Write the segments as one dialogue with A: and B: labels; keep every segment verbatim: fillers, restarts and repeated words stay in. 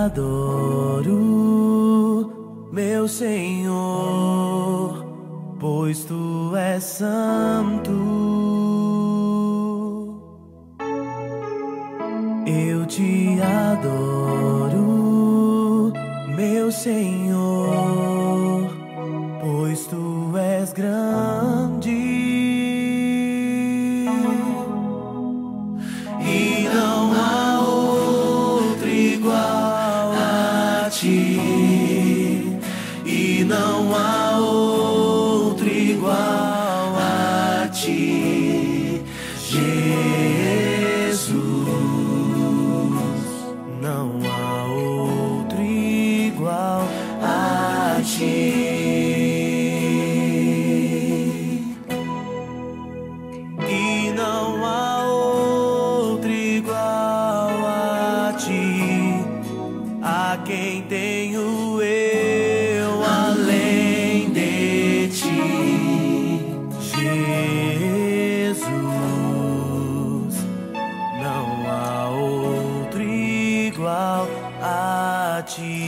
A: adoro, meu Senhor, pois Tu és santo. Eu te adoro, meu Senhor, pois Tu és grande e não há outro igual a Ti, e não há outro igual a Ti, Jesus. Não há outro igual a Ti. E não há outro igual a Ti, a quem tenho eu além de Ti, Jesus. Não há outro igual a Ti.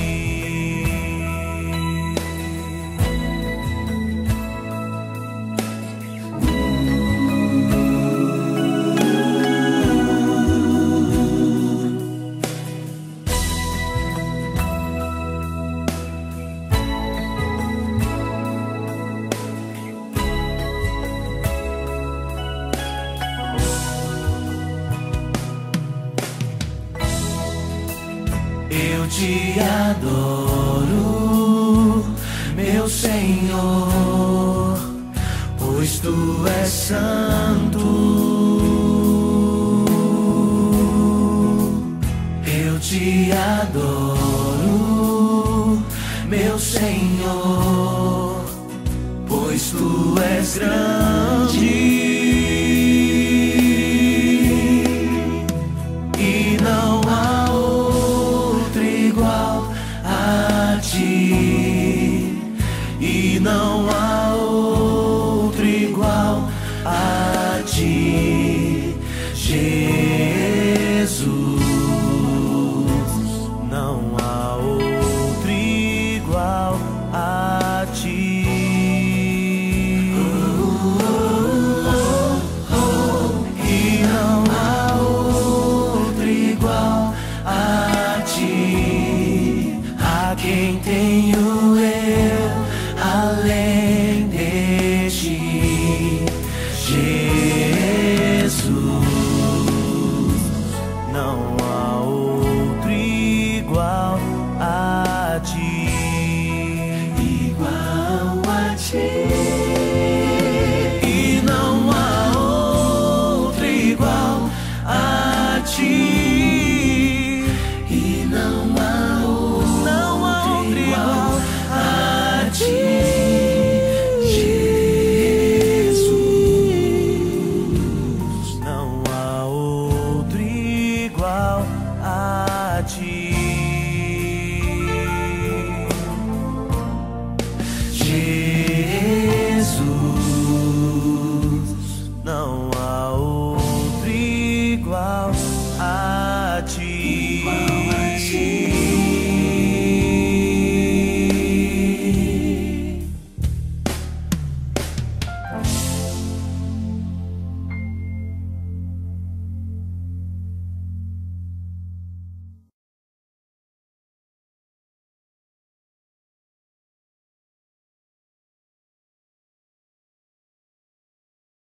A: Eu te adoro, meu Senhor, pois Tu és santo. Eu te adoro, meu Senhor, pois Tu és grande e não há e não há outro igual a Ti, Jesus. Não há outro igual a Ti. E não há outro igual a Ti, a quem tenho eu além de Ti, Jesus. Não há outro igual a Ti, igual a Ti. E não há outro igual a Ti. E não há outro, não há outro igual a Ti, Jesus. Não há outro igual a Ti, Jesus. Não há outro igual a Ti.